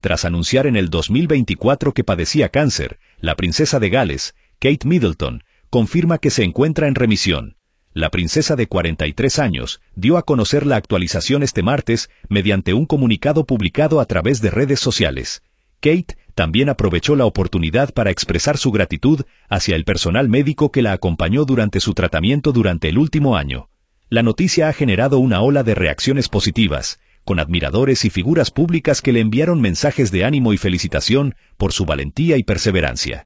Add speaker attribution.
Speaker 1: Tras anunciar en el 2024 que padecía cáncer, la princesa de Gales, Kate Middleton, confirma que se encuentra en remisión. La princesa de 43 años dio a conocer la actualización este martes mediante un comunicado publicado a través de redes sociales. Kate también aprovechó la oportunidad para expresar su gratitud hacia el personal médico que la acompañó durante su tratamiento durante el último año. La noticia ha generado una ola de reacciones positivas, con admiradores y figuras públicas que le enviaron mensajes de ánimo y felicitación por su valentía y perseverancia.